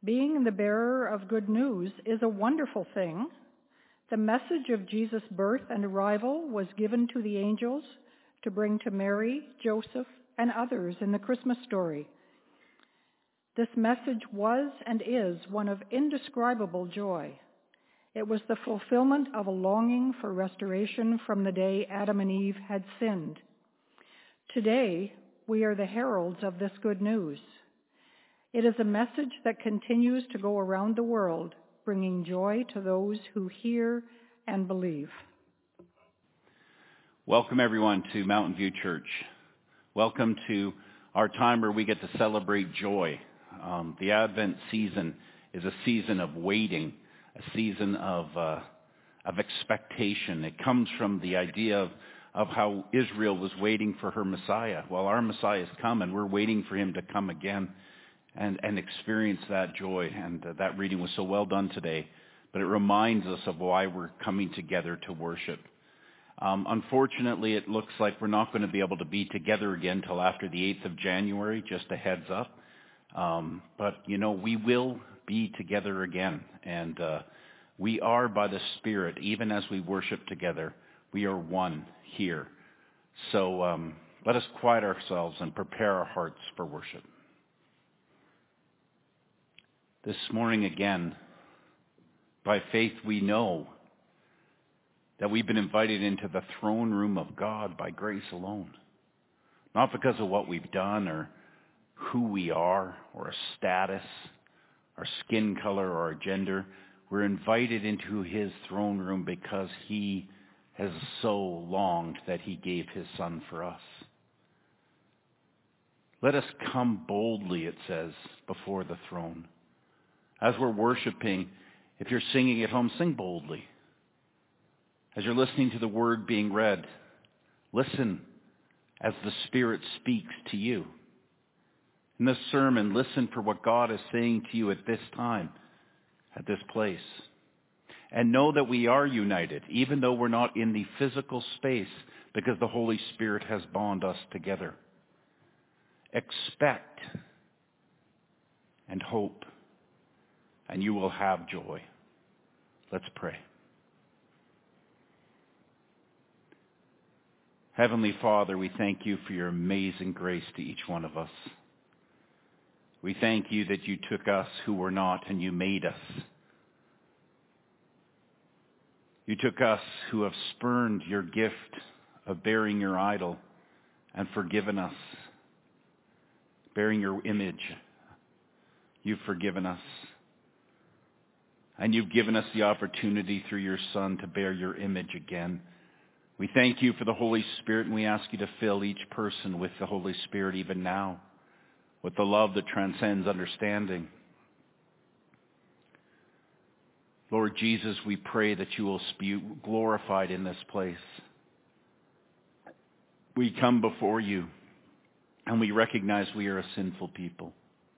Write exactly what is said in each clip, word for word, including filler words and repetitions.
Being the bearer of good news is a wonderful thing. The message of Jesus' birth and arrival was given to the angels to bring to Mary, Joseph, and others in the Christmas story. This message was and is one of indescribable joy. It was the fulfillment of a longing for restoration from the day Adam and Eve had sinned. Today, we are the heralds of this good news. It is a message that continues to go around the world, bringing joy to those who hear and believe. Welcome, everyone, to Mountain View Church. Welcome to our time where we get to celebrate joy. Um, the Advent season is a season of waiting, a season of uh, of expectation. It comes from the idea of, of how Israel was waiting for her Messiah. Well, our Messiah has come, and we're waiting for him to come again and, and experience that joy. And uh, that reading was so well done today, but it reminds us of why we're coming together to worship. Um, unfortunately, it looks like we're not going to be able to be together again till after the eighth of January, just a heads up. Um, but, you know, we will be together again. And uh, we are, by the Spirit, even as we worship together, we are one here. So um, let us quiet ourselves and prepare our hearts for worship. This morning again, by faith we know that we've been invited into the throne room of God by grace alone. Not because of what we've done or who we are or our status, our skin color or our gender. We're invited into his throne room because he has so longed that he gave his son for us. Let us come boldly, it says, before the throne. As we're worshiping, if you're singing at home, sing boldly. As you're listening to the word being read, listen as the Spirit speaks to you. In this sermon, listen for what God is saying to you at this time, at this place. And know that we are united, even though we're not in the physical space, because the Holy Spirit has bonded us together. Expect and hope, and you will have joy. Let's pray. Heavenly Father, we thank you for your amazing grace to each one of us. We thank you that you took us who were not and you made us. You took us who have spurned your gift of bearing your idol and forgiven us, bearing your image. You've forgiven us. And you've given us the opportunity through your Son to bear your image again. We thank you for the Holy Spirit, and we ask you to fill each person with the Holy Spirit even now, with the love that transcends understanding. Lord Jesus, we pray that you will be glorified in this place. We come before you, and we recognize we are a sinful people.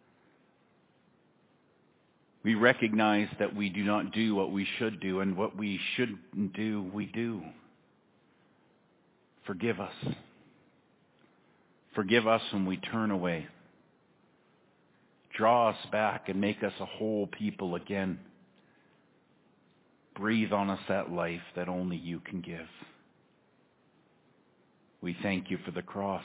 We recognize that we do not do what we should do, and what we shouldn't do, we do. Forgive us. Forgive us when we turn away. Draw us back and make us a whole people again. Breathe on us that life that only you can give. We thank you for the cross.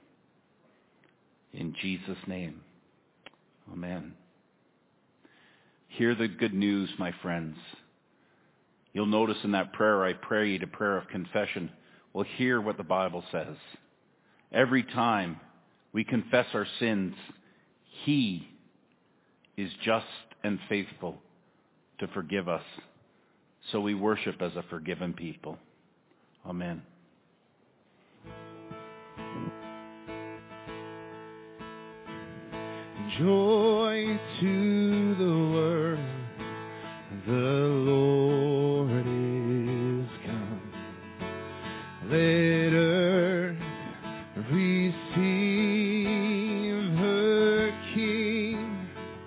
In Jesus' name, amen. Hear the good news, my friends. You'll notice in that prayer I prayed, a prayer of confession. Well, hear what the Bible says. Every time we confess our sins, he is just and faithful to forgive us. So we worship as a forgiven people. Amen. Joy to the world, the Lord is come. Let earth receive her King.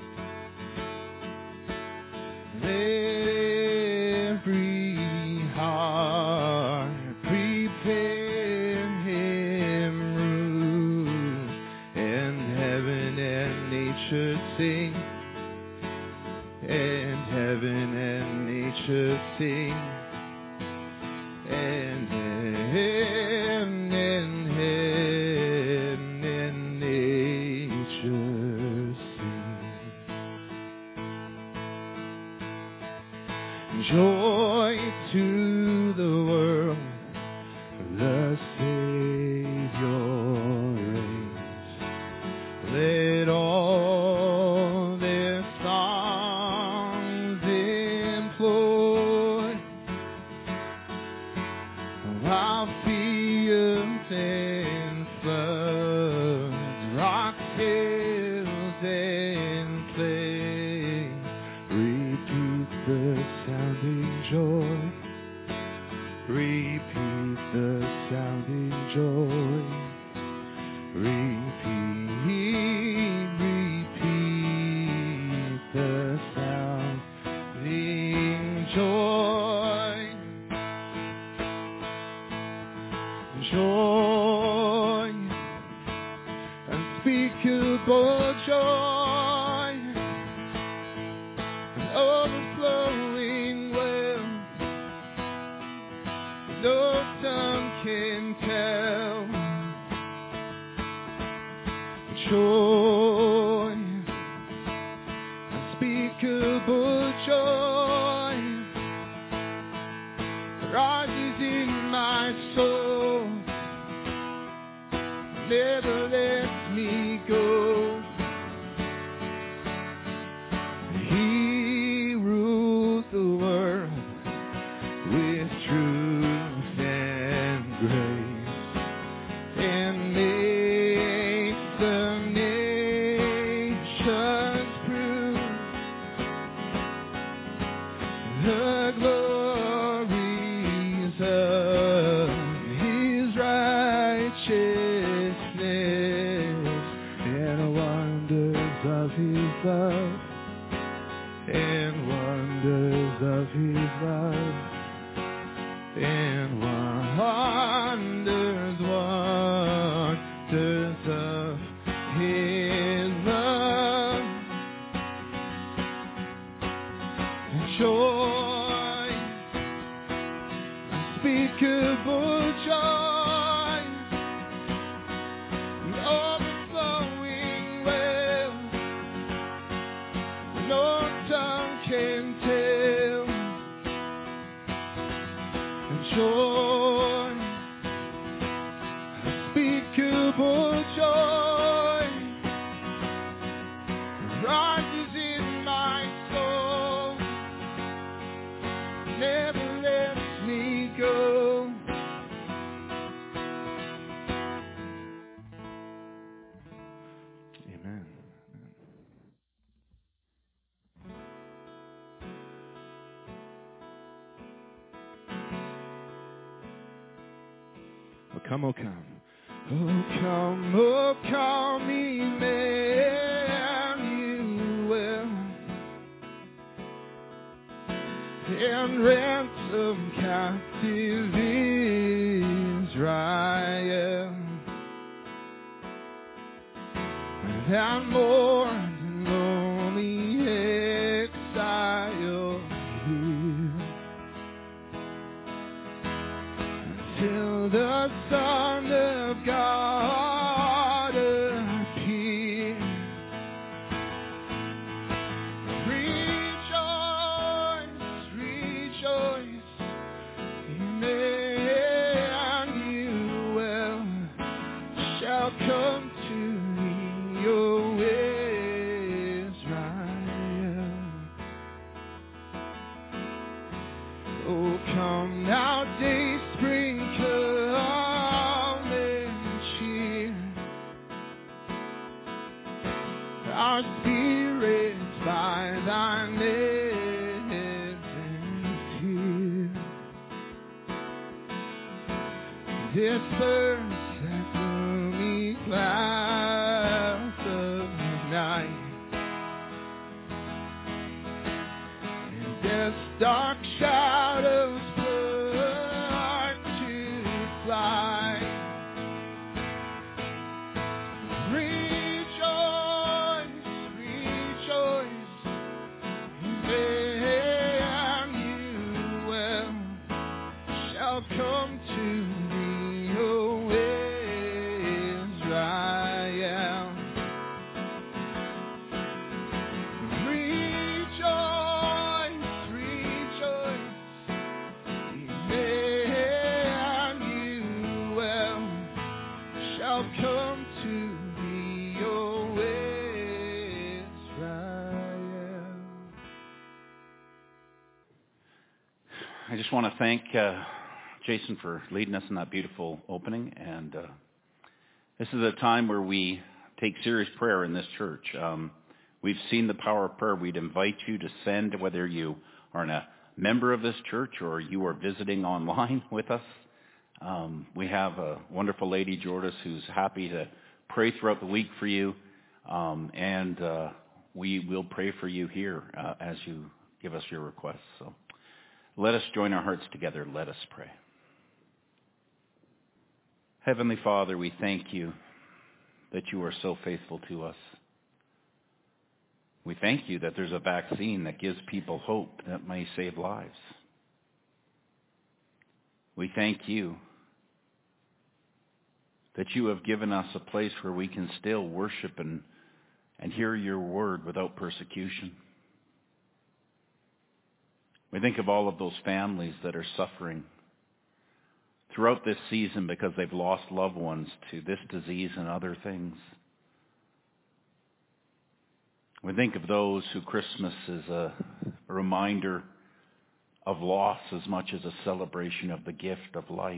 Let every heart prepare him room, and heaven and nature sing. and heaven and nature sing, and heaven and heaven and nature sing. Joy to the world, the Savior reigns. Let all their songs employ, while fields and floods, rocks, hills, and plains repeat the sounding joy. Repeat the sounding joy. Repeat, repeat the sounding joy. Joy, unspeakable joy, an overflowing well, no tongue can tell. Joy, unspeakable joy, rises in my soul, never lets me go. He rules the world with truth and grace, and makes the nations prove the glories of His righteousness, and wonders of His love, and wonders of His love, and wonders, wonders of His love. Joy, unspeakable joy, an overflowing well, no tongue can tell. Joy, unspeakable joy, rises in my soul, never lets me go. Amen. Oh, come, oh, come. Oh, come, oh, come, Emmanuel, and ransom captive Israel, that mourns and lonely exile here, till the Son of God appear. Rejoice, rejoice, Emmanuel shall come to thee, O Israel. Oh, come now, day spring, come and cheer our spirits by thy presence here. Disperse that gloomy clouds of night, and death's dark shadows put to flight. Rejoice, rejoice, I just want to thank uh, Jason for leading us in that beautiful opening. And uh, this is a time where we take serious prayer in this church. Um, we've seen the power of prayer. We'd invite you to send, whether you are a member of this church or you are visiting online with us. Um, we have a wonderful lady, Jordis, who's happy to pray throughout the week for you. Um, and uh, we will pray for you here uh, as you give us your requests. So let us join our hearts together. Let us pray. Heavenly Father, we thank you that you are so faithful to us. We thank you that there's a vaccine that gives people hope that may save lives. We thank you that you have given us a place where we can still worship and, and hear your word without persecution. We think of all of those families that are suffering throughout this season because they've lost loved ones to this disease and other things. We think of those who Christmas is a, a reminder of loss as much as a celebration of the gift of life.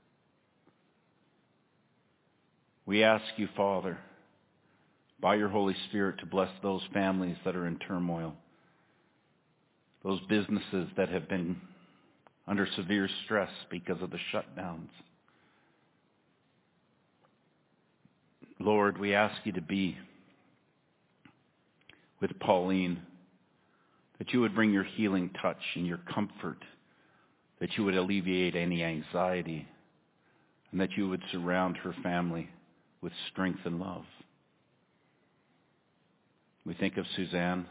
We ask you, Father, by your Holy Spirit, to bless those families that are in turmoil, those businesses that have been under severe stress because of the shutdowns. Lord, we ask you to be with Pauline, that you would bring your healing touch and your comfort, that you would alleviate any anxiety, and that you would surround her family with strength and love. We think of Suzanne.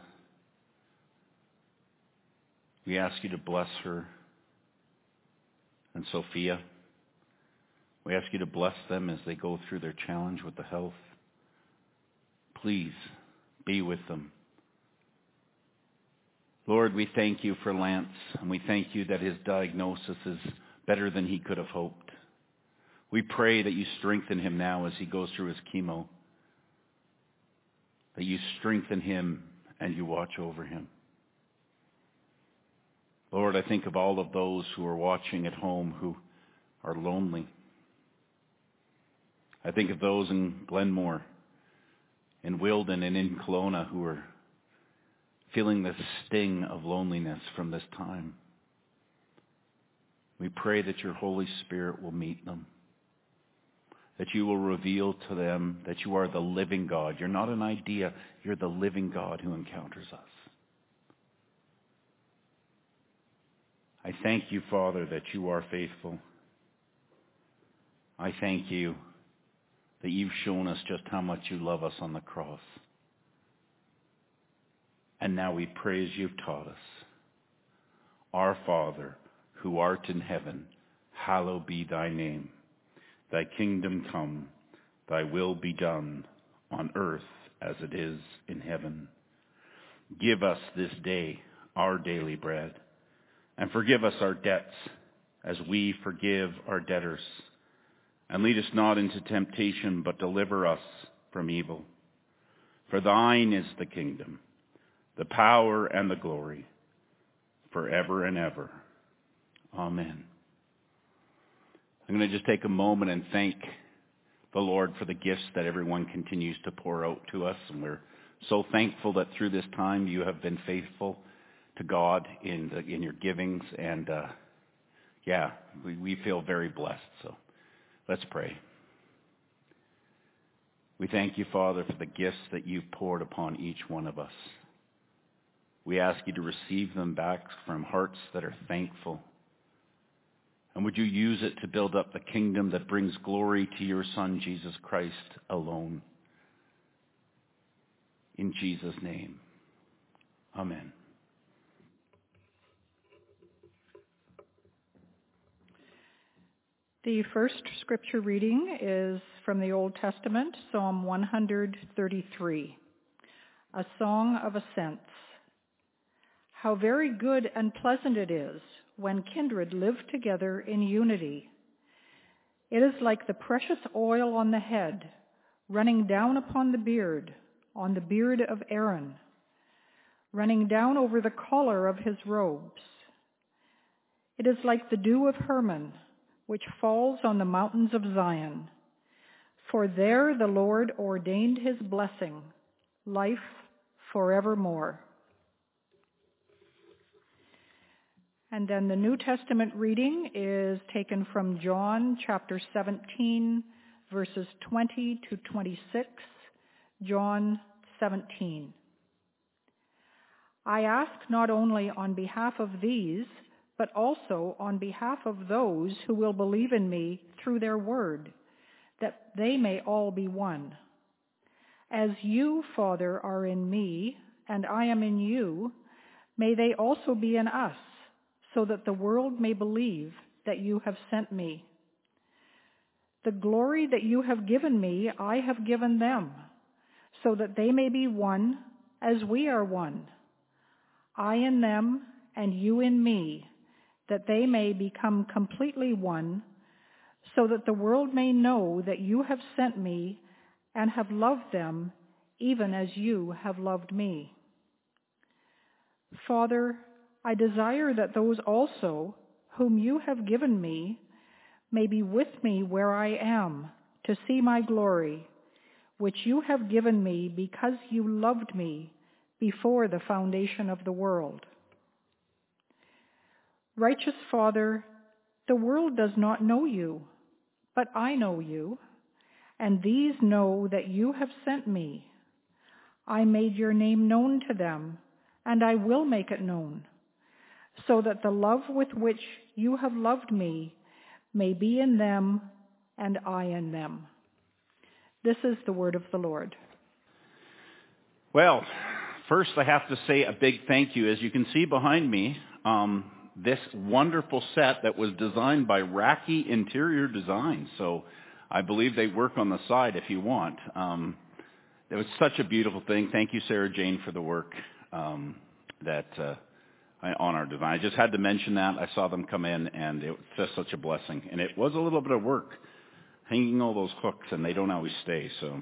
We ask you to bless her and Sophia. We ask you to bless them as they go through their challenge with the health. Please be with them. Lord, we thank you for Lance, and we thank you that his diagnosis is better than he could have hoped. We pray that you strengthen him now as he goes through his chemo, that you strengthen him and you watch over him. Lord, I think of all of those who are watching at home who are lonely. I think of those in Glenmore, in Wilden, and in Kelowna who are feeling the sting of loneliness from this time. We pray that your Holy Spirit will meet them, that you will reveal to them that you are the living God. You're not an idea. You're the living God who encounters us. I thank you, Father, that you are faithful. I thank you that you've shown us just how much you love us on the cross. And now we pray as you've taught us. Our Father, who art in heaven, hallowed be thy name. Thy kingdom come, thy will be done, on earth as it is in heaven. Give us this day our daily bread, and forgive us our debts as we forgive our debtors. And lead us not into temptation, but deliver us from evil. For thine is the kingdom, the power, and the glory, forever and ever. Amen. I'm going to just take a moment and thank the Lord for the gifts that everyone continues to pour out to us. And we're so thankful that through this time you have been faithful to God in the, in your givings. And uh, yeah, we, we feel very blessed. So let's pray. We thank you, Father, for the gifts that you've poured upon each one of us. We ask you to receive them back from hearts that are thankful. And would you use it to build up the kingdom that brings glory to your Son, Jesus Christ, alone. In Jesus' name, amen. The first scripture reading is from the Old Testament, Psalm one thirty-three, a song of ascents. How very good and pleasant it is when kindred live together in unity. It is like the precious oil on the head, running down upon the beard, on the beard of Aaron, running down over the collar of his robes. It is like the dew of Hermon, which falls on the mountains of Zion. For there the Lord ordained his blessing, life forevermore. And then the New Testament reading is taken from John chapter seventeen, verses twenty to twenty-six. John seventeen. I ask not only on behalf of these, but also on behalf of those who will believe in me through their word, that they may all be one. As you, Father, are in me, and I am in you, may they also be in us, so that the world may believe that you have sent me. The glory that you have given me, I have given them, so that they may be one as we are one. I in them, and you in me, that they may become completely one, so that the world may know that you have sent me and have loved them even as you have loved me. Father, I desire that those also whom you have given me may be with me where I am, to see my glory, which you have given me because you loved me before the foundation of the world. Righteous Father, the world does not know you, but I know you, and these know that you have sent me. I made your name known to them, and I will make it known, so that the love with which you have loved me may be in them, and I in them. This is the word of the Lord. Well, first I have to say a big thank you. As you can see behind me, um, this wonderful set that was designed by Racky Interior Design. So I believe they work on the side if you want. Um, it was such a beautiful thing. Thank you, Sarah Jane, for the work um, that uh, on our design. I just had to mention that. I saw them come in, and it was just such a blessing. And it was a little bit of work, hanging all those hooks, and they don't always stay. So,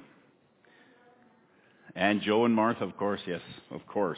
and Joe and Martha, of course, yes, of course.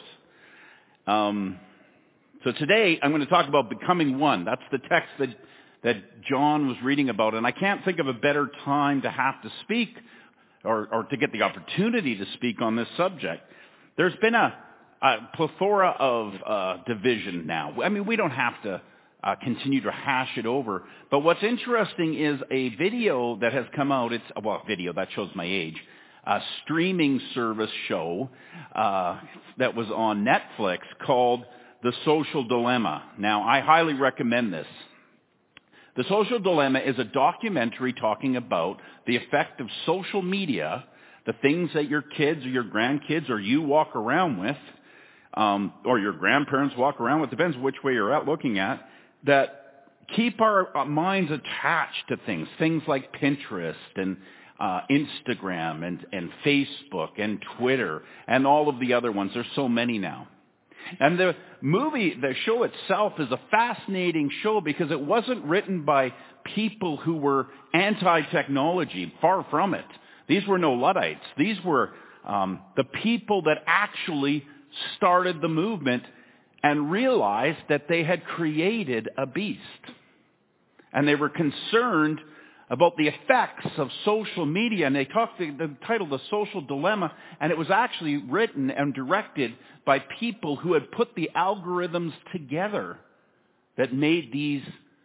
Um, so today I'm going to talk about becoming one. That's the text that that John was reading about, and I can't think of a better time to have to speak or, or to get the opportunity to speak on this subject. There's been a, a plethora of uh, division now. I mean, we don't have to uh, continue to hash it over, but what's interesting is a video that has come out. It's well, video that shows my age. A streaming service show uh, that was on Netflix called The Social Dilemma. Now, I highly recommend this. The Social Dilemma is a documentary talking about the effect of social media, the things that your kids or your grandkids or you walk around with, um, or your grandparents walk around with, depends which way you're at looking at, that keep our minds attached to things, things like Pinterest and uh, Instagram and, and Facebook and Twitter and all of the other ones. There's so many now. And the movie, the show itself is a fascinating show because it wasn't written by people who were anti-technology. Far from it. These were no Luddites. These were um, the people that actually started the movement and realized that they had created a beast. And they were concerned about the effects of social media, and they talked the, the title, The Social Dilemma, and it was actually written and directed by people who had put the algorithms together that made these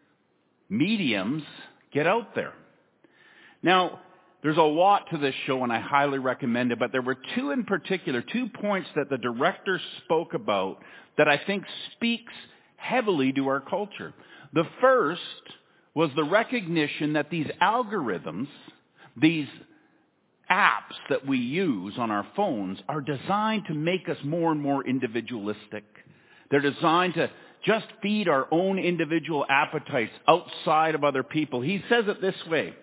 mediums get out there. Now, there's a lot to this show, and I highly recommend it, but there were two in particular, two points that the director spoke about that I think speaks heavily to our culture. The first was the recognition that these algorithms, these apps that we use on our phones, are designed to make us more and more individualistic. They're designed to just feed our own individual appetites outside of other people. He says it this way.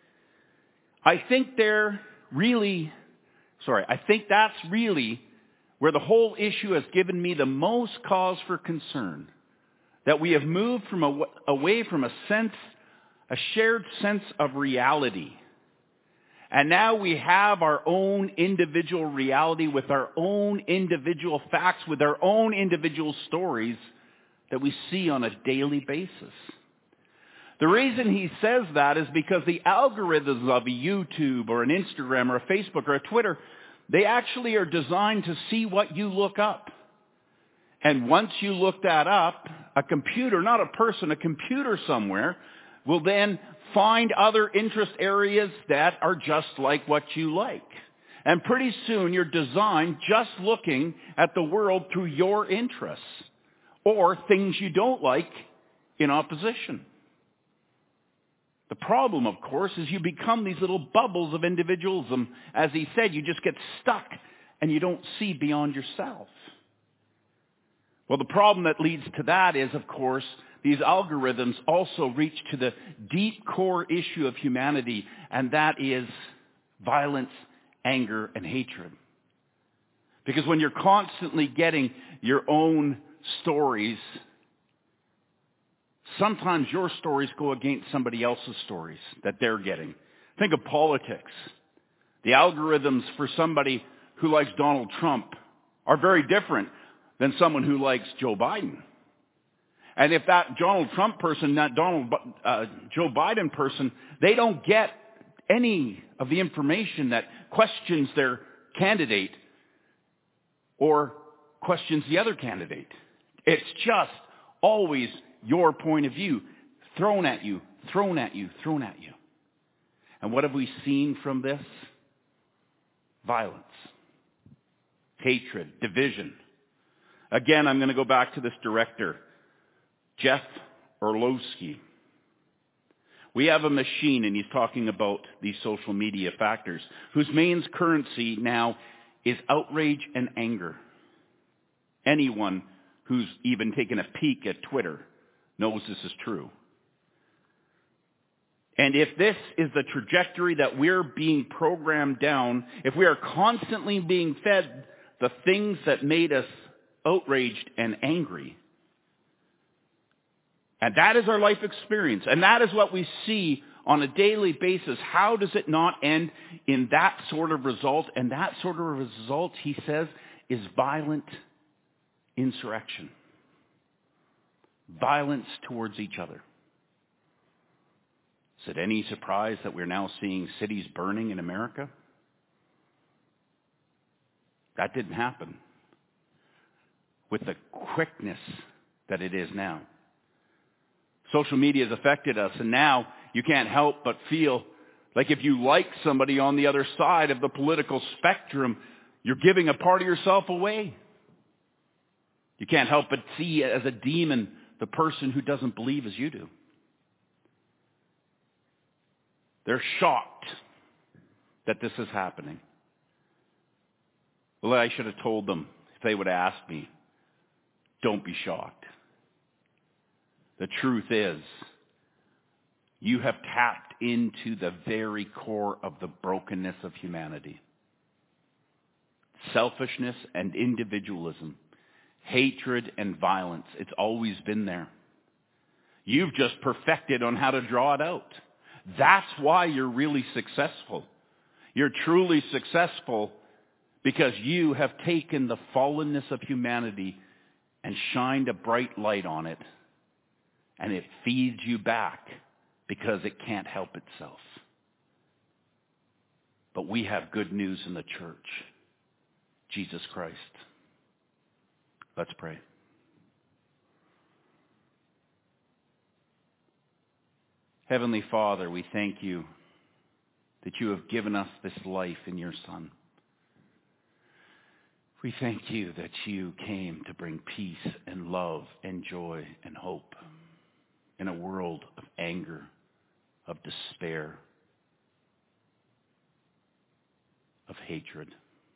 I think they're really, sorry, I think that's really where the whole issue has given me the most cause for concern. That we have moved from a, away from a sense, a shared sense of reality. And now we have our own individual reality with our own individual facts, with our own individual stories that we see on a daily basis. The reason he says that is because the algorithms of a YouTube or an Instagram or a Facebook or a Twitter, they actually are designed to see what you look up. And once you look that up, a computer, not a person, a computer somewhere, will then find other interest areas that are just like what you like. And pretty soon you're designed just looking at the world through your interests or things you don't like in opposition. The problem, of course, is you become these little bubbles of individualism. As he said, you just get stuck and you don't see beyond yourself. Well, the problem that leads to that is, of course, these algorithms also reach to the deep core issue of humanity, and that is violence, anger, and hatred. Because when you're constantly getting your own stories, sometimes your stories go against somebody else's stories that they're getting. Think of politics. The algorithms for somebody who likes Donald Trump are very different than someone who likes Joe Biden. And if that Donald Trump person, that Donald uh, Joe Biden person, they don't get any of the information that questions their candidate or questions the other candidate. It's just always your point of view thrown at you, thrown at you, thrown at you. And what have we seen from this? Violence, hatred, division. Again, I'm going to go back to this director, Jeff Orlowski. We have a machine, and he's talking about these social media factors, whose main currency now is outrage and anger. Anyone who's even taken a peek at Twitter knows this is true. And if this is the trajectory that we're being programmed down, if we are constantly being fed the things that made us outraged and angry, and that is our life experience, and that is what we see on a daily basis, how does it not end in that sort of result? And that sort of result, he says, is violent insurrection. Violence towards each other. Is it any surprise that we're now seeing cities burning in America? That didn't happen with the quickness that it is now. Social media has affected us, and now you can't help but feel like if you like somebody on the other side of the political spectrum, you're giving a part of yourself away. You can't help but see as a demon the person who doesn't believe as you do. They're shocked that this is happening. Well, I should have told them if they would have asked me, don't be shocked. The truth is, you have tapped into the very core of the brokenness of humanity. Selfishness and individualism, hatred and violence, it's always been there. You've just perfected on how to draw it out. That's why you're really successful. You're truly successful because you have taken the fallenness of humanity and shined a bright light on it. And it feeds you back because it can't help itself. But we have good news in the church. Jesus Christ. Let's pray. Heavenly Father, we thank you that you have given us this life in your Son. We thank you that you came to bring peace and love and joy and hope in a world of anger, of despair, of hatred.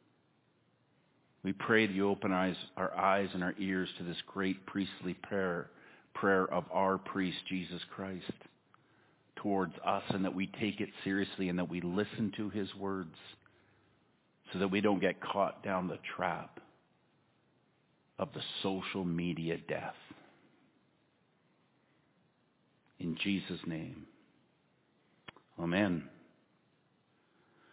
We pray that you open eyes, our eyes and our ears to this great priestly prayer, prayer of our priest, Jesus Christ, towards us, and that we take it seriously and that we listen to his words so that we don't get caught down the trap of the social media death. In Jesus' name, amen.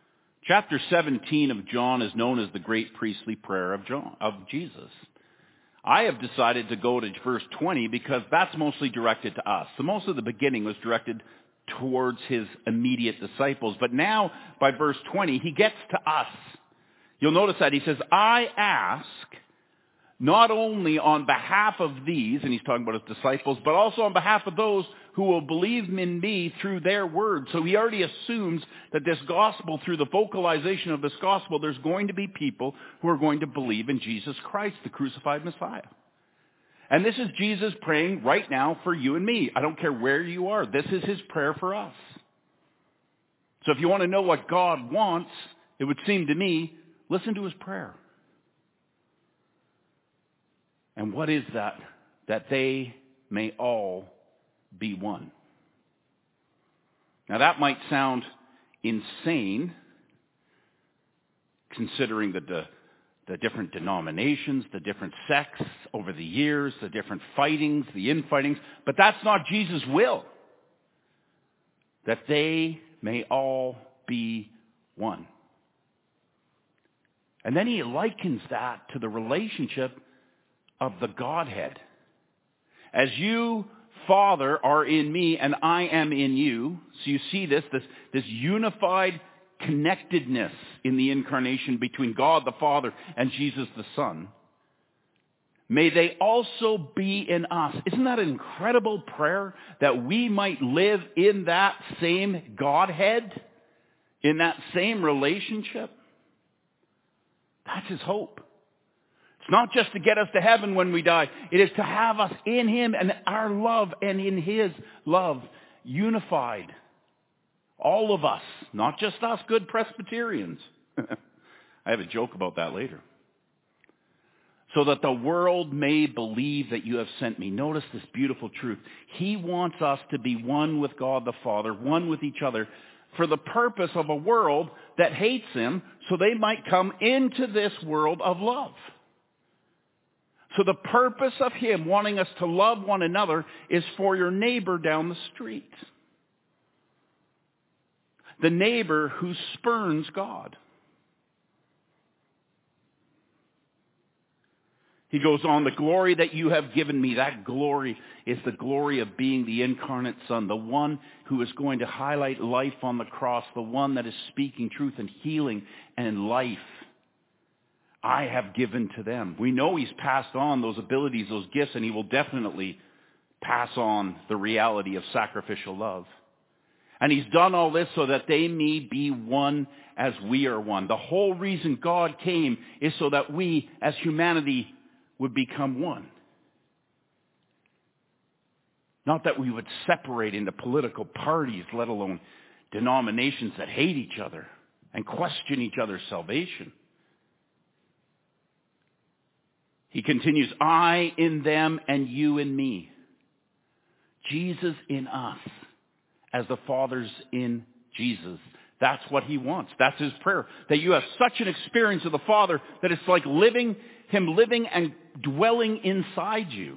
Chapter seventeen of John is known as the great priestly prayer of John, of Jesus. I have decided to go to verse twenty because that's mostly directed to us. So most of the beginning was directed towards his immediate disciples. But now, by verse twenty, he gets to us. You'll notice that he says, I ask not only on behalf of these, and he's talking about his disciples, but also on behalf of those who will believe in me through their word. So he already assumes that this gospel, through the vocalization of this gospel, there's going to be people who are going to believe in Jesus Christ, the crucified Messiah. And this is Jesus praying right now for you and me. I don't care where you are. This is his prayer for us. So if you want to know what God wants, it would seem to me, listen to his prayer. And what is that? That they may all be one. Now that might sound insane, considering the, the, the different denominations, the different sects over the years, the different fightings, the infightings, but that's not Jesus' will. That they may all be one. And then he likens that to the relationship of the Godhead. As you, Father, are in me and I am in you. So you see this, this, this unified connectedness in the incarnation between God the Father and Jesus the Son. May they also be in us. Isn't that an incredible prayer? That we might live in that same Godhead, in that same relationship. That's his hope. It's not just to get us to heaven when we die. It is to have us in him and our love and in his love unified. All of us, not just us good Presbyterians. I have a joke about that later. So that the world may believe that you have sent me. Notice this beautiful truth. He wants us to be one with God the Father, one with each other, for the purpose of a world that hates him, so they might come into this world of love. So the purpose of him wanting us to love one another is for your neighbor down the street. The neighbor who spurns God. He goes on, the glory that you have given me, that glory is the glory of being the incarnate Son, the one who is going to highlight life on the cross, the one that is speaking truth and healing and life. I have given to them. We know he's passed on those abilities, those gifts, and he will definitely pass on the reality of sacrificial love. And he's done all this so that they may be one as we are one. The whole reason God came is so that we as humanity would become one. Not that we would separate into political parties, let alone denominations that hate each other and question each other's salvation. He continues, I in them and you in me. Jesus in us as the Father's in Jesus. That's what he wants. That's his prayer. That you have such an experience of the Father that it's like living, him living and dwelling inside you.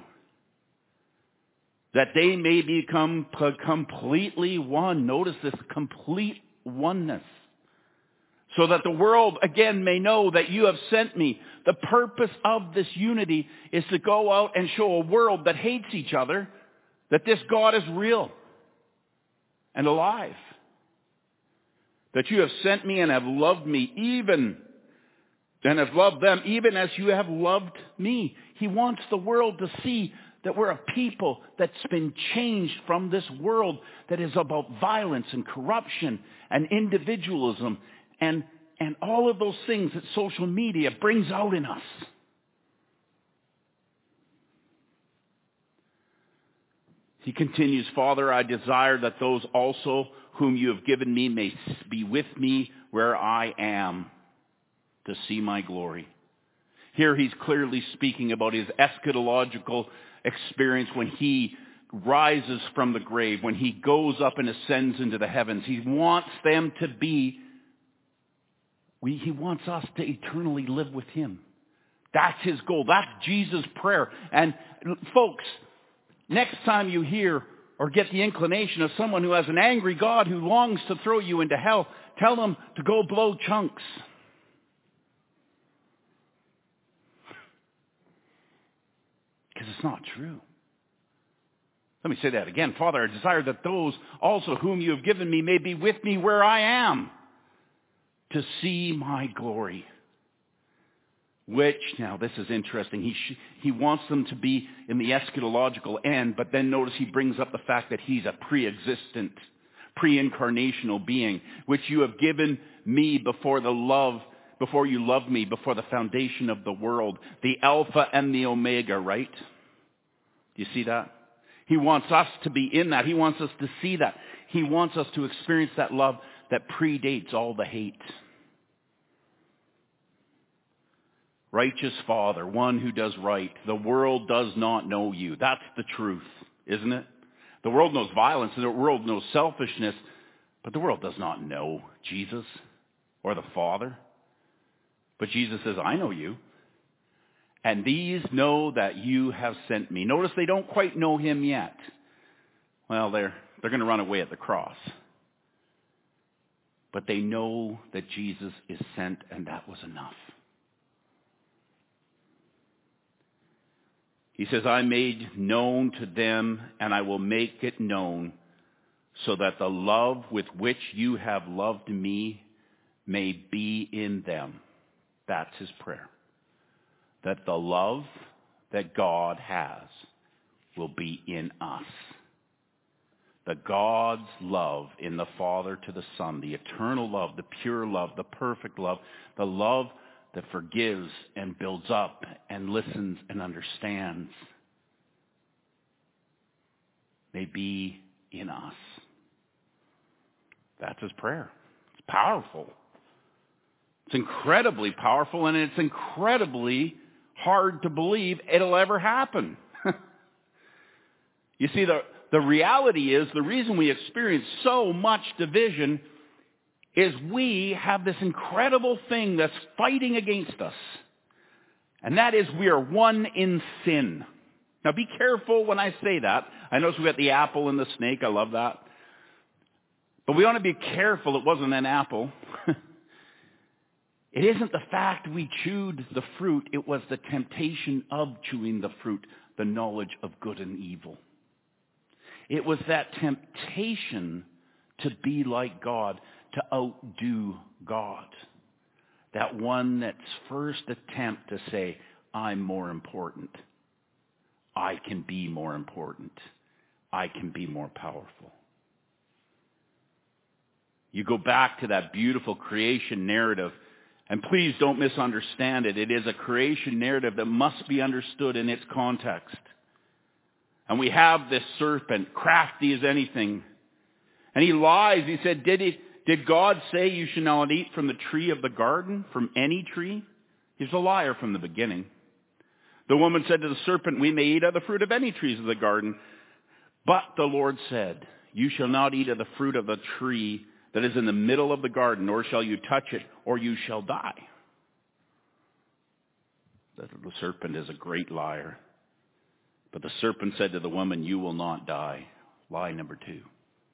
That they may become completely one. Notice this, complete oneness. So that the world again may know that you have sent me. The purpose of this unity is to go out and show a world that hates each other that this God is real and alive. That you have sent me and have loved me even, and have loved them even as you have loved me. He wants the world to see that we're a people that's been changed from this world that is about violence and corruption and individualism and, and all of those things that social media brings out in us. He continues, Father, I desire that those also whom you have given me may be with me where I am to see my glory. Here he's clearly speaking about his eschatological experience when he rises from the grave, when he goes up and ascends into the heavens. He wants them to be, we, he wants us to eternally live with him. That's his goal. That's Jesus' prayer. And folks, next time you hear or get the inclination of someone who has an angry God who longs to throw you into hell, tell them to go blow chunks. That's not true. Let me say that again. Father, I desire that those also whom you have given me may be with me where I am, to see my glory. Which, now this is interesting, he sh- he wants them to be in the eschatological end, but then notice he brings up the fact that he's a pre-existent, pre-incarnational being, which you have given me before the love, before you loved me, before the foundation of the world, the Alpha and the Omega, right? Do you see that? He wants us to be in that. He wants us to see that. He wants us to experience that love that predates all the hate. Righteous Father, one who does right. The world does not know you. That's the truth, isn't it? The world knows violence, and the world knows selfishness, but the world does not know Jesus or the Father. But Jesus says, I know you, and these know that you have sent me. Notice they don't quite know him yet. Well, they're, they're going to run away at the cross. But they know that Jesus is sent, and that was enough. He says, I made known to them, and I will make it known, so that the love with which you have loved me may be in them. That's his prayer. That the love that God has will be in us. The God's love in the Father to the Son, the eternal love, the pure love, the perfect love, the love that forgives and builds up and listens and understands, may be in us. That's his prayer. It's powerful. It's incredibly powerful, and it's incredibly hard to believe it'll ever happen. You see, the, the reality is, the reason we experience so much division is we have this incredible thing that's fighting against us. And that is, we are one in sin. Now be careful when I say that. I notice we got the apple and the snake. I love that. But we want to be careful it wasn't an apple. It isn't the fact we chewed the fruit. It was the temptation of chewing the fruit, the knowledge of good and evil. It was that temptation to be like God, to outdo God. That one that's first attempt to say, I'm more important. I can be more important. I can be more powerful. You go back to that beautiful creation narrative, and please don't misunderstand it. It is a creation narrative that must be understood in its context. And we have this serpent, crafty as anything. And he lies. He said, did he, did God say you should not eat from the tree of the garden, from any tree? He's a liar from the beginning. The woman said to the serpent, we may eat of the fruit of any trees of the garden. But the Lord said, you shall not eat of the fruit of the tree that is in the middle of the garden, nor shall you touch it, or you shall die. The serpent is a great liar. But the serpent said to the woman, you will not die. Lie number two.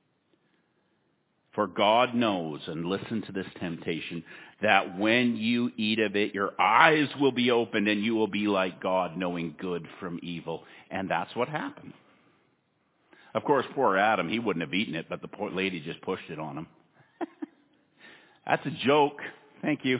For God knows, and listen to this temptation, that when you eat of it, your eyes will be opened and you will be like God, knowing good from evil. And that's what happened. Of course, poor Adam, he wouldn't have eaten it, but the poor lady just pushed it on him. That's a joke. Thank you.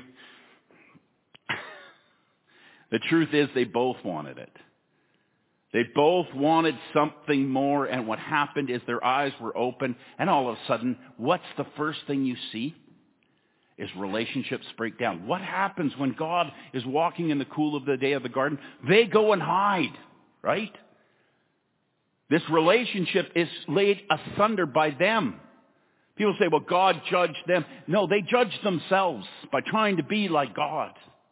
The truth is they both wanted it. They both wanted something more, and what happened is their eyes were open, and all of a sudden, what's the first thing you see? Is relationships break down. What happens when God is walking in the cool of the day of the garden? They go and hide, right? This relationship is laid asunder by them. People say, well, God judged them. No, they judged themselves by trying to be like God.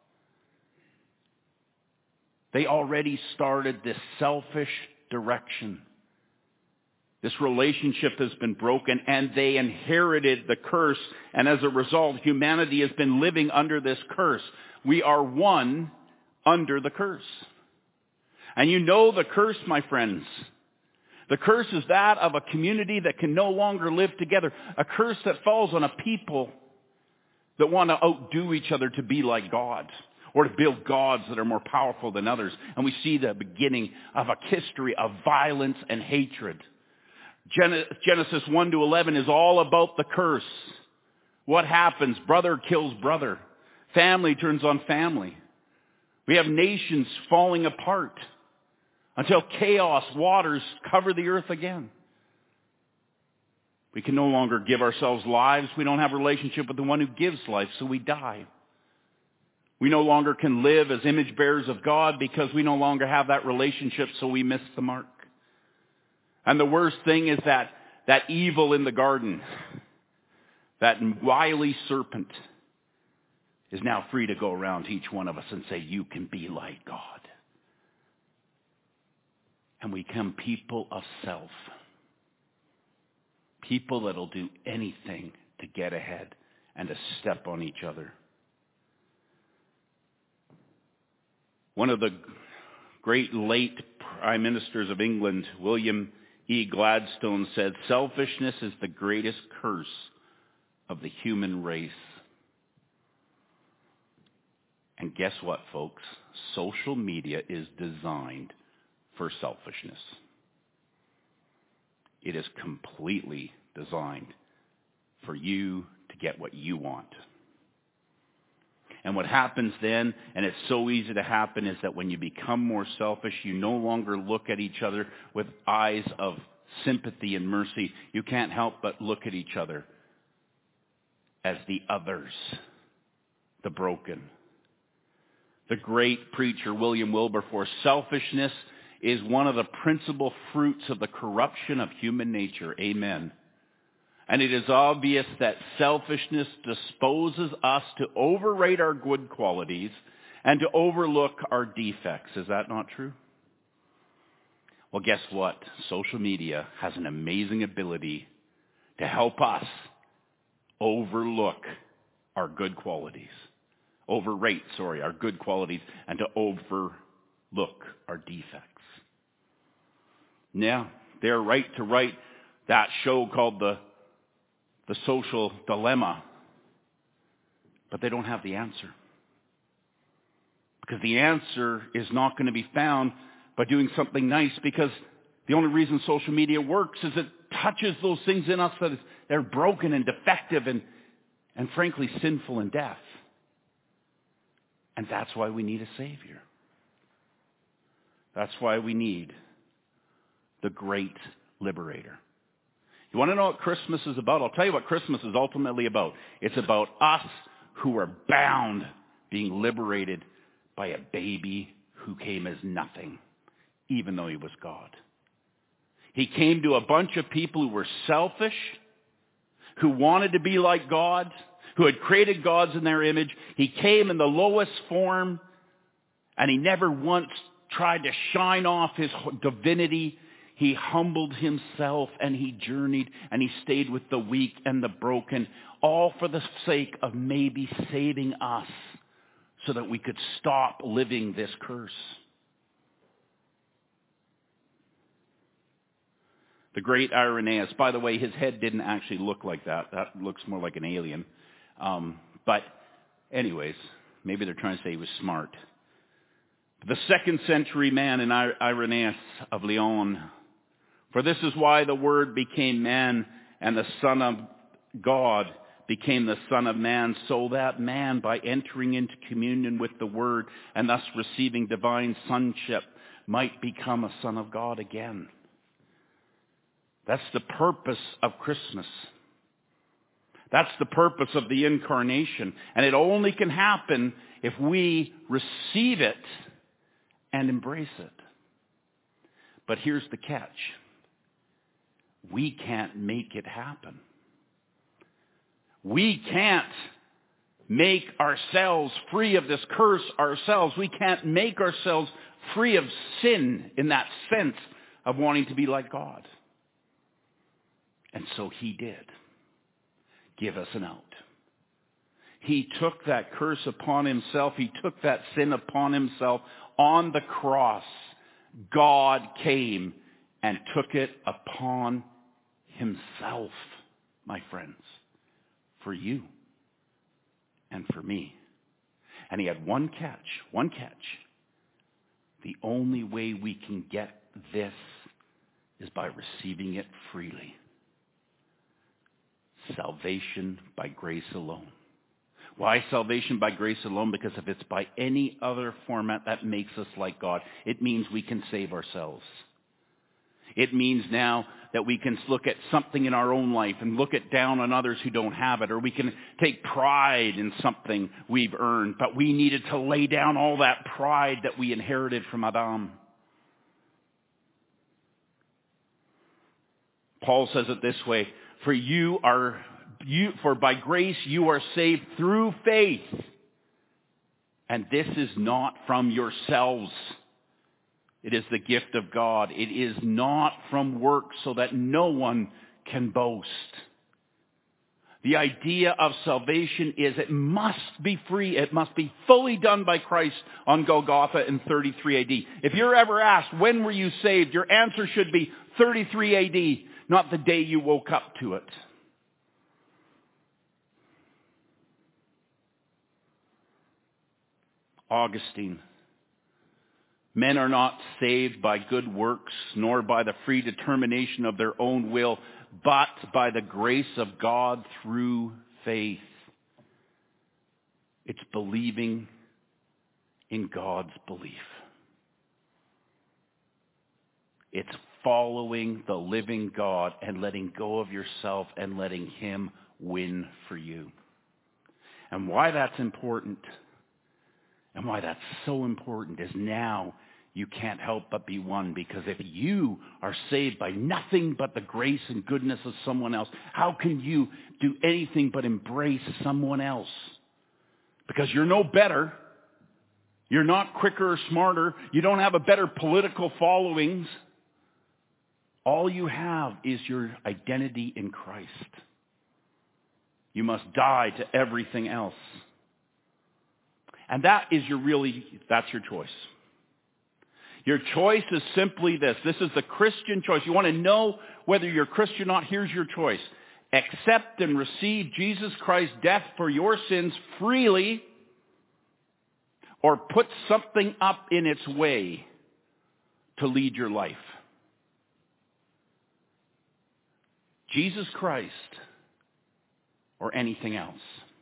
They already started this selfish direction. This relationship has been broken, and they inherited the curse. And as a result, humanity has been living under this curse. We are one under the curse. And you know the curse, my friends. The curse is that of a community that can no longer live together. A curse that falls on a people that want to outdo each other to be like God. or to build gods that are more powerful than others. And we see the beginning of a history of violence and hatred. Genesis one to eleven is all about the curse. What happens? Brother kills brother. Family turns on family. We have nations falling apart until chaos waters cover the earth again. We can no longer give ourselves lives. We don't have a relationship with the one who gives life, so we die. We no longer can live as image bearers of God because we no longer have that relationship, so we miss the mark. And the worst thing is that that evil in the garden, that wily serpent, is now free to go around to each one of us and say, you can be like God. And we become people of self. People that'll do anything to get ahead and to step on each other. One of the great late Prime Ministers of England, William E. Gladstone, said, selfishness is the greatest curse of the human race. And guess what, folks? Social media is designed for selfishness. It is completely designed for you to get what you want. And what happens then, and it's so easy to happen, is that when you become more selfish, you no longer look at each other with eyes of sympathy and mercy. You can't help but look at each other as the others, the broken. The great preacher William Wilberforce, selfishness is one of the principal fruits of the corruption of human nature. Amen. And it is obvious that selfishness disposes us to overrate our good qualities and to overlook our defects. Is that not true? Well, guess what? Social media has an amazing ability to help us overlook our good qualities. Overrate, sorry, our good qualities and to overlook our defects. Now, they're right to write that show called The The Social Dilemma, but they don't have the answer. Because the answer is not going to be found by doing something nice, because the only reason social media works is it touches those things in us that are broken and defective and, and frankly sinful and death. And that's why we need a Savior. That's why we need the great liberator. You want to know what Christmas is about? I'll tell you what Christmas is ultimately about. It's about us who are bound being liberated by a baby who came as nothing, even though he was God. He came to a bunch of people who were selfish, who wanted to be like God, who had created gods in their image. He came in the lowest form, and he never once tried to shine off his divinity. He humbled himself, and he journeyed, and he stayed with the weak and the broken, all for the sake of maybe saving us so that we could stop living this curse. The great Irenaeus, by the way, his head didn't actually look like that. That looks more like an alien. Um, but anyways, maybe they're trying to say he was smart. The second century man in Irenaeus of Lyon, for this is why the Word became man and the Son of God became the Son of Man, so that man, by entering into communion with the Word and thus receiving divine sonship, might become a son of God again. That's the purpose of Christmas. That's the purpose of the incarnation. And it only can happen if we receive it and embrace it. But here's the catch. We can't make it happen. We can't make ourselves free of this curse ourselves. We can't make ourselves free of sin in that sense of wanting to be like God. And so he did give us an out. He took that curse upon himself. He took that sin upon himself on the cross. God came and took it upon himself, my friends, for you and for me. And he had one catch, one catch. The only way we can get this is by receiving it freely. Salvation by grace alone. Why salvation by grace alone? Because if it's by any other format, that makes us like God. It means we can save ourselves. It means now that we can look at something in our own life and look it down on others who don't have it, or we can take pride in something we've earned, but we needed to lay down all that pride that we inherited from Adam. Paul says it this way, for you are you for by grace you are saved through faith. And this is not from yourselves. It is the gift of God. It is not from works, so that no one can boast. The idea of salvation is it must be free. It must be fully done by Christ on Golgotha in thirty-three A D. If you're ever asked, when were you saved? Your answer should be thirty-three A D, not the day you woke up to it. Augustine. Men are not saved by good works, nor by the free determination of their own will, but by the grace of God through faith. It's believing in God's belief. It's following the living God and letting go of yourself and letting Him win for you. And why that's important, and why that's so important, is now you can't help but be one. Because if you are saved by nothing but the grace and goodness of someone else, how can you do anything but embrace someone else? Because you're no better. You're not quicker or smarter. You don't have a better political followings. All you have is your identity in Christ. You must die to everything else. And that is your really, that's your choice. Your choice is simply this. This is the Christian choice. You want to know whether you're Christian or not? Here's your choice. Accept and receive Jesus Christ's death for your sins freely, or put something up in its way to lead your life. Jesus Christ or anything else.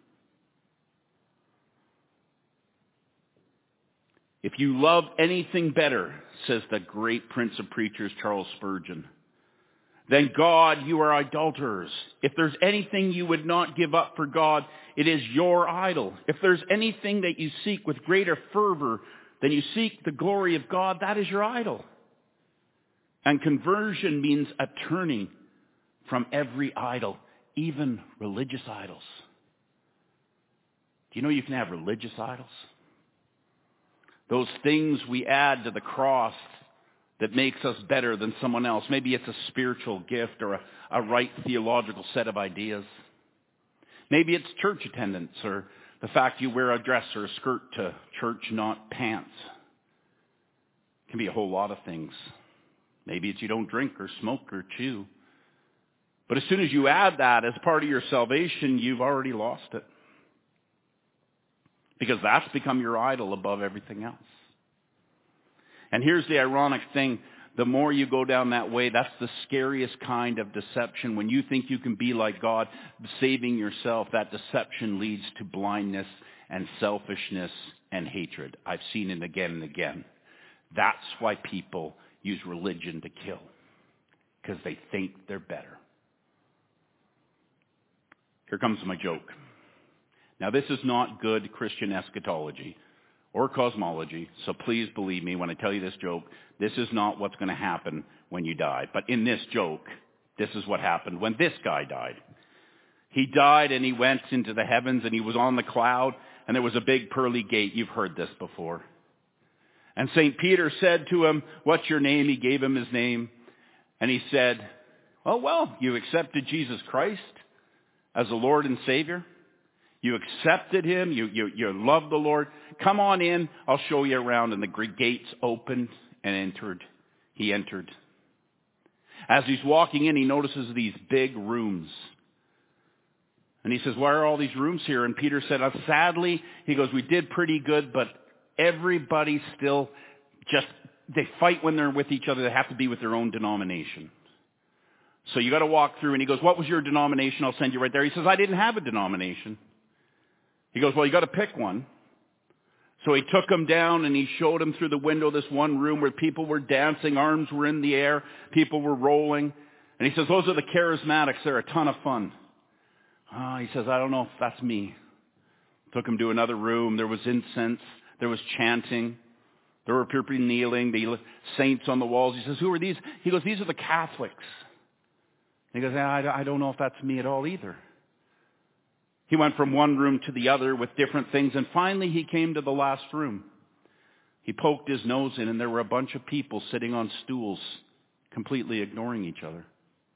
If you love anything better, says the great Prince of Preachers, Charles Spurgeon, than God, you are idolaters. If there's anything you would not give up for God, it is your idol. If there's anything that you seek with greater fervor than you seek the glory of God, that is your idol. And conversion means a turning from every idol, even religious idols. Do you know you can have religious idols? Those things we add to the cross that makes us better than someone else. Maybe it's a spiritual gift or a, a right theological set of ideas. Maybe it's church attendance or the fact you wear a dress or a skirt to church, not pants. It can be a whole lot of things. Maybe it's you don't drink or smoke or chew. But as soon as you add that as part of your salvation, you've already lost it. Because that's become your idol above everything else. And here's the ironic thing. The more you go down that way, that's the scariest kind of deception. When you think you can be like God, saving yourself, that deception leads to blindness and selfishness and hatred. I've seen it again and again. That's why people use religion to kill. Because they think they're better. Here comes my joke. Now, this is not good Christian eschatology or cosmology, so please believe me when I tell you this joke. This is not what's going to happen when you die. But in this joke, this is what happened when this guy died. He died and he went into the heavens and he was on the cloud and there was a big pearly gate. You've heard this before. And Saint Peter said to him, "What's your name?" He gave him his name. And he said, "Oh, well, you accepted Jesus Christ as the Lord and Savior. You accepted him. You, you, you love the Lord. Come on in. I'll show you around." And the gates opened and entered. He entered. As he's walking in, he notices these big rooms. And he says, why are all these rooms here? And Peter said, uh, sadly, he goes, we did pretty good, but everybody still just, they fight when they're with each other. They have to be with their own denomination. So you got to walk through. And he goes, what was your denomination? I'll send you right there. He says, I didn't have a denomination. He goes, well, you got to pick one. So he took him down and he showed him through the window this one room where people were dancing, arms were in the air, people were rolling. And he says, those are the charismatics. They're a ton of fun. Oh, he says, I don't know if that's me. Took him to another room. There was incense. There was chanting. There were people kneeling. The saints on the walls. He says, who are these? He goes, these are the Catholics. He goes, I don't know if that's me at all either. He went from one room to the other with different things. And finally he came to the last room. He poked his nose in and there were a bunch of people sitting on stools, completely ignoring each other.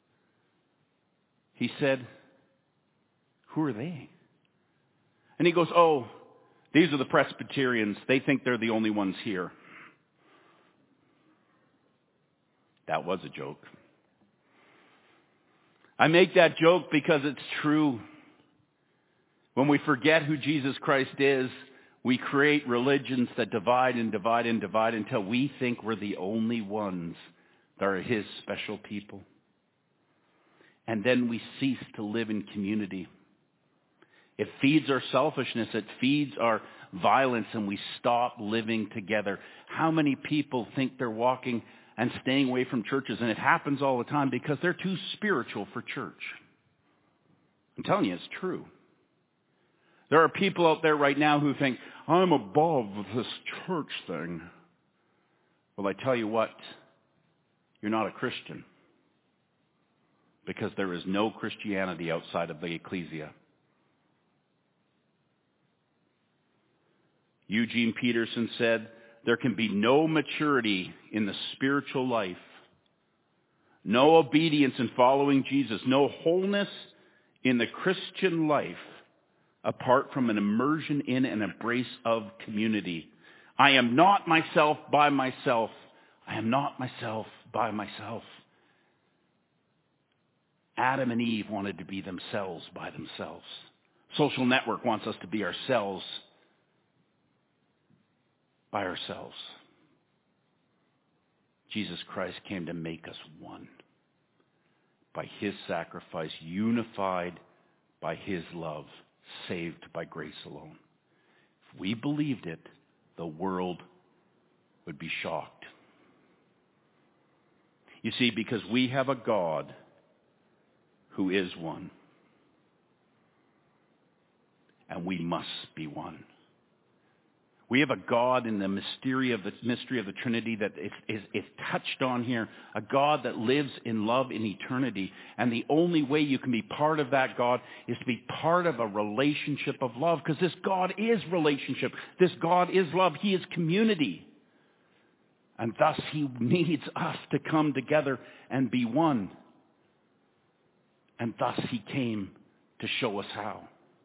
He said, who are they? And he goes, oh, these are the Presbyterians. They think they're the only ones here. That was a joke. I make that joke because it's true. When we forget who Jesus Christ is, we create religions that divide and divide and divide until we think we're the only ones that are his special people. And then we cease to live in community. It feeds our selfishness. It feeds our violence, and we stop living together. How many people think they're walking and staying away from churches? And it happens all the time because they're too spiritual for church. I'm telling you, it's true. There are people out there right now who think, I'm above this church thing. Well, I tell you what, you're not a Christian. Because there is no Christianity outside of the ecclesia. Eugene Peterson said, there can be no maturity in the spiritual life, no obedience in following Jesus, no wholeness in the Christian life apart from an immersion in and embrace of community. I am not myself by myself. I am not myself by myself. Adam and Eve wanted to be themselves by themselves. Social network wants us to be ourselves by ourselves. Jesus Christ came to make us one by his sacrifice, unified by his love, saved by grace alone. If we believed it, the world would be shocked. You see, because we have a God who is one. And we must be one. We have a God in the mystery of the mystery of the Trinity that is, is, is touched on here. A God that lives in love in eternity. And the only way you can be part of that God is to be part of a relationship of love. Because this God is relationship. This God is love. He is community. And thus he needs us to come together and be one. And thus he came to show us how.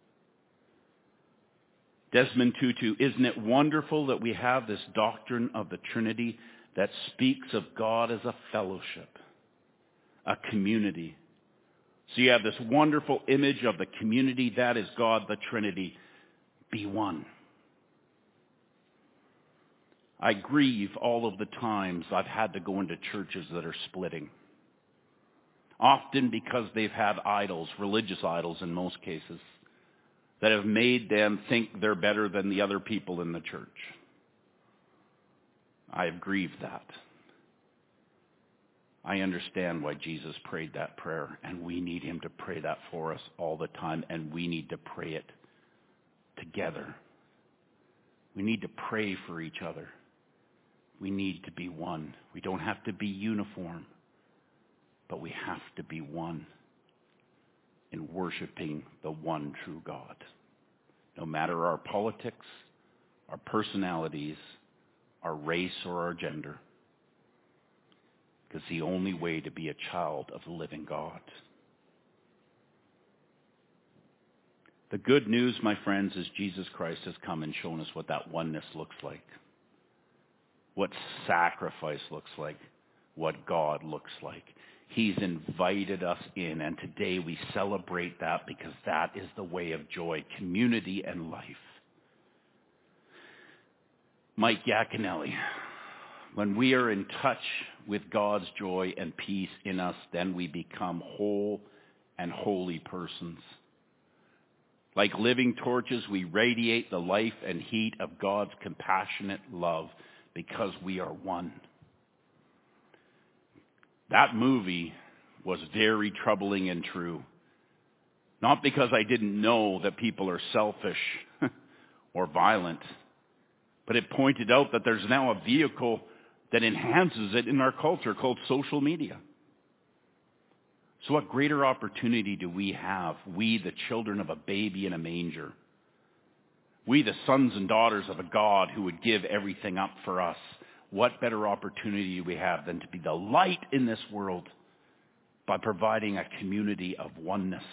Desmond Tutu, isn't it wonderful that we have this doctrine of the Trinity that speaks of God as a fellowship, a community. So you have this wonderful image of the community that is God, the Trinity. Be one. I grieve all of the times I've had to go into churches that are splitting. Often because they've had idols, religious idols in most cases, that have made them think they're better than the other people in the church. I have grieved that. I understand why Jesus prayed that prayer, and we need him to pray that for us all the time, and we need to pray it together. We need to pray for each other. We need to be one. We don't have to be uniform, but we have to be one in worshiping the one true God. No matter our politics, our personalities, our race, or our gender. Because the only way to be a child of the living God. The good news, my friends, is Jesus Christ has come and shown us what that oneness looks like. What sacrifice looks like. What God looks like. He's invited us in, and today we celebrate that because that is the way of joy, community, and life. Mike Yaconelli, when we are in touch with God's joy and peace in us, then we become whole and holy persons. Like living torches, we radiate the life and heat of God's compassionate love because we are one. That movie was very troubling and true. Not because I didn't know that people are selfish or violent, but it pointed out that there's now a vehicle that enhances it in our culture called social media. So what greater opportunity do we have, we the children of a baby in a manger, we the sons and daughters of a God who would give everything up for us? What better opportunity do we have than to be the light in this world by providing a community of oneness?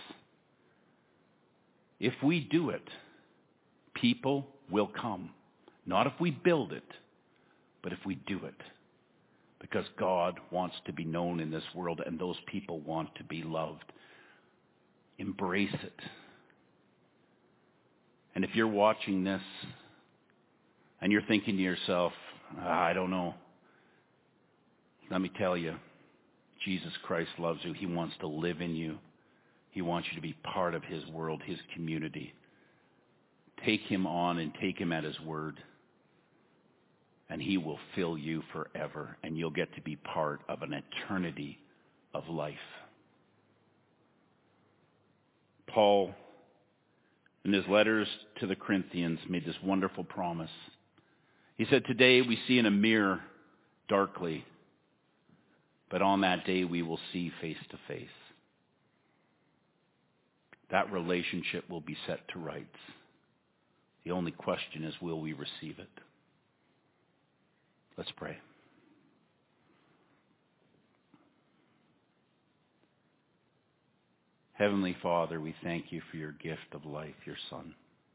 If we do it, people will come. Not if we build it, but if we do it. Because God wants to be known in this world, and those people want to be loved. Embrace it. And if you're watching this, and you're thinking to yourself, I don't know. Let me tell you, Jesus Christ loves you. He wants to live in you. He wants you to be part of his world, his community. Take him on and take him at his word. And he will fill you forever. And you'll get to be part of an eternity of life. Paul, in his letters to the Corinthians, made this wonderful promise. He said, today we see in a mirror darkly, but on that day we will see face to face. That relationship will be set to rights. The only question is, will we receive it? Let's pray. Heavenly Father, we thank you for your gift of life, your Son.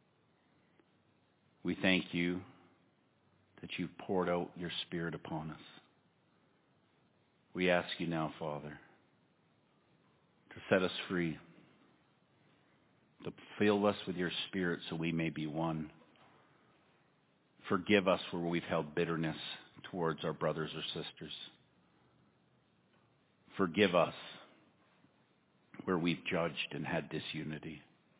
We thank you that you've poured out your Spirit upon us. We ask you now, Father, to set us free, to fill us with your Spirit so we may be one. Forgive us where we've held bitterness towards our brothers or sisters. Forgive us where we've judged and had disunity.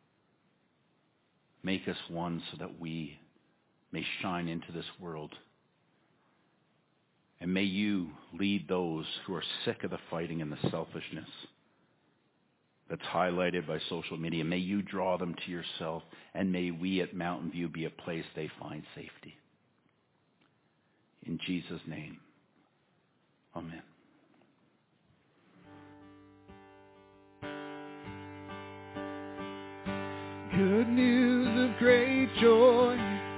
Make us one so that we may shine into this world. And may you lead those who are sick of the fighting and the selfishness that's highlighted by social media. May you draw them to yourself, and may we at Mountain View be a place they find safety. In Jesus' name, amen. Good news of great joy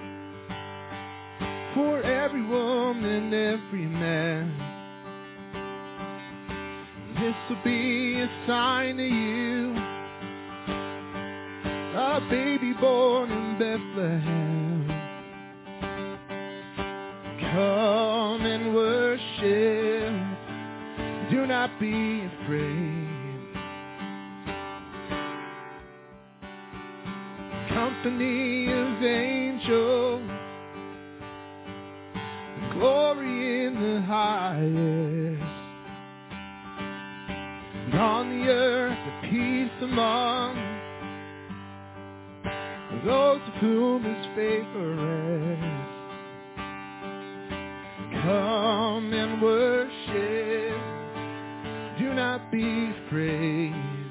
for every woman and every man. This will be a sign to you, a baby born in Bethlehem. Come and worship, do not be afraid. Company of angels, glory in the highest. And on the earth, the peace among those of whom his favor rests. Come and worship, do not be afraid.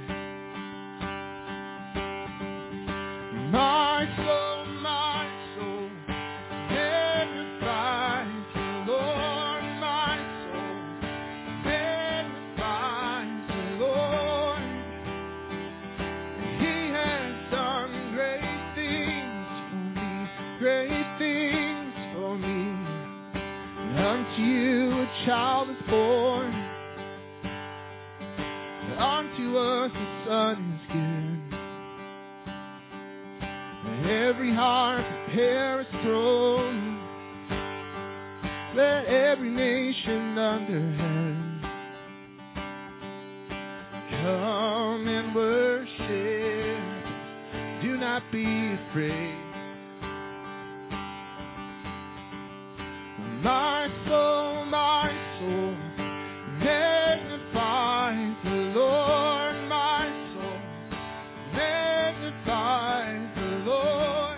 My soul, my soul, magnifies the Lord. My soul magnifies the Lord. He has done great things for me, great things for me. And unto you a child is born, and unto us a son is given. Every heart prepare a throne. Let every nation under heaven not be afraid. My soul, my soul, magnify the Lord. My soul, magnify the Lord.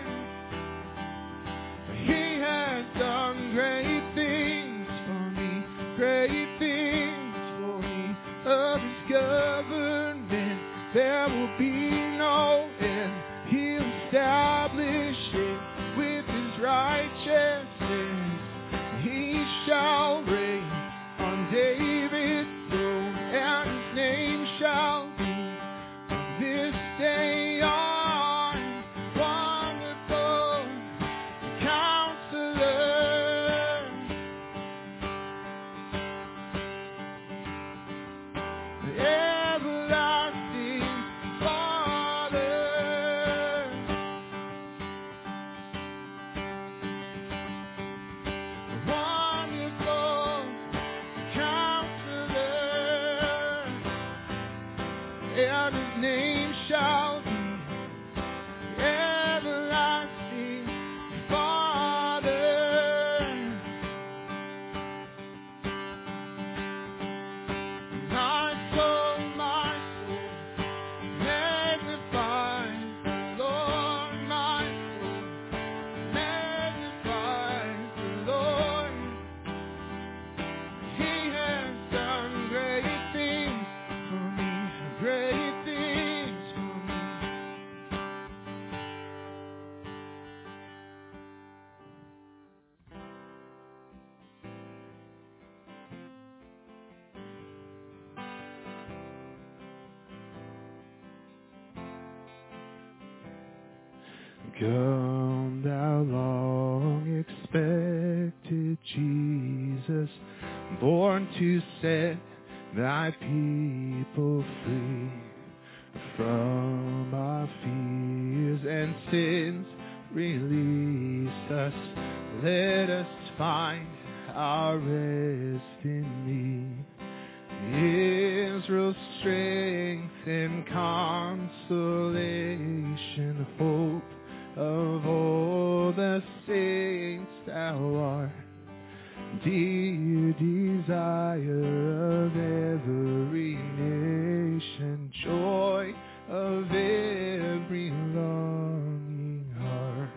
He has done great things for me, great things for me. Of his government there will be no end. He'll establish it with his righteousness. He shall reign on David's throne, and his name shall be from this day on Wonderful Counselor, the Everlasting Father, Wonderful Counselor, and his name shall be Everlasting Father. My soul, my soul, magnifies the Lord. My soul magnifies the Lord. He has done great things for me, great things for me. Come, thou long expected Jesus, born to set thy people free from our fears and sins. Release us, let us find our rest in thee. Israel's strength and consolation, hope of all the saints, thou art dear desire of every nation, joy of every longing heart.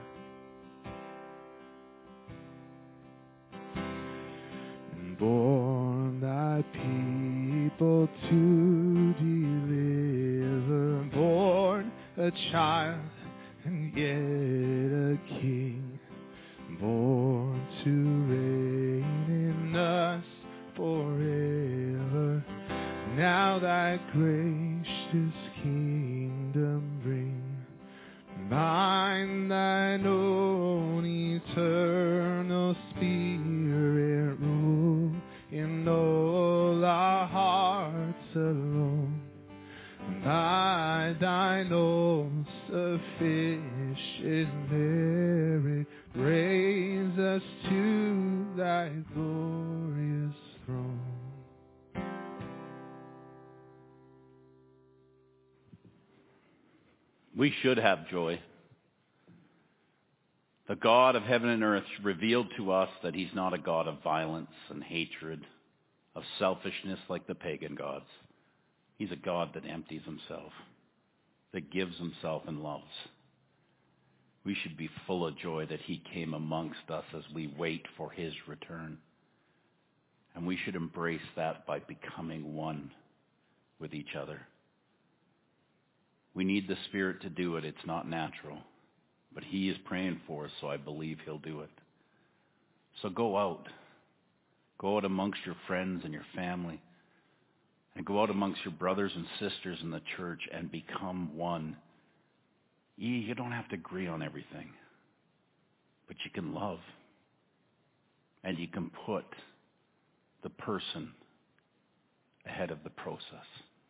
And born thy people to deliver, born a child and yet a king, born to reign in us forever. Now thy gracious kingdom bring, bind thine own eternal spirit, rule in all our hearts alone. By thine own sufficient merit, raise us to thy glorious throne. We should have joy. The God of heaven and earth revealed to us that he's not a God of violence and hatred, of selfishness like the pagan gods. He's a God that empties himself, that gives himself and loves. We should be full of joy that he came amongst us as we wait for his return. And we should embrace that by becoming one with each other. We need the Spirit to do it. It's not natural. But he is praying for us, so I believe he'll do it. So go out. Go out amongst your friends and your family. And go out amongst your brothers and sisters in the church and become one. You don't have to agree on everything. But you can love. And you can put the person ahead of the process.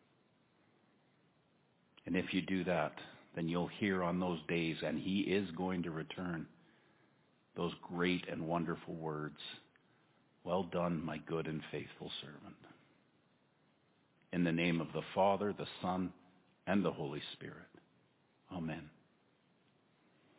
And if you do that, then you'll hear on those days, and he is going to return, those great and wonderful words, "Well done, my good and faithful servant." In the name of the Father, the Son, and the Holy Spirit. Amen.